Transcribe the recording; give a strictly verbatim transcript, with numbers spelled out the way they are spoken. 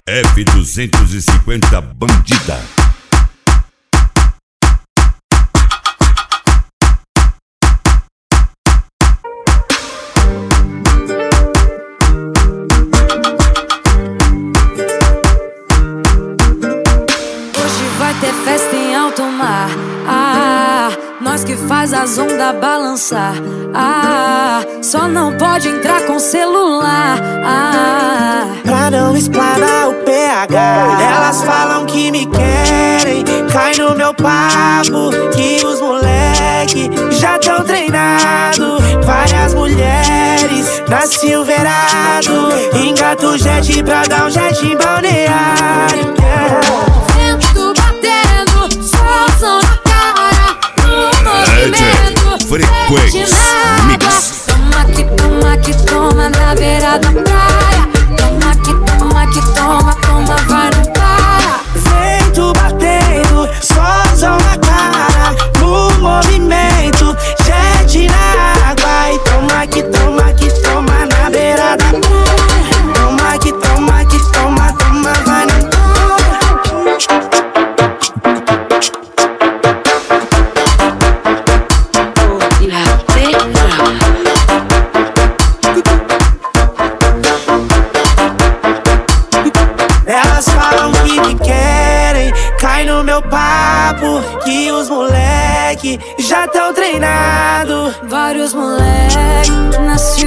F duzentos e cinquenta Bandida. Ter festa em alto mar, ah, nós que faz as ondas balançar, ah, só não pode entrar com celular, ah, pra não explanar o P H. Elas falam que me querem, cai no meu papo, que os moleque já tão treinado. Várias mulheres na Silverado, engata o jet pra dar um jet em balneário, yeah. Frequência Mix. Toma que toma que toma na beira da praia. Toma que toma que toma, toma, vai não para. Vento batendo, solzão na cara, no movimento, jet na água. E toma que toma que toma na beira da praia. Toma que toma que toma, toma, vai não para. Elas falam que me querem, cai no meu papo, que os moleque já tão treinado. Vários moleque na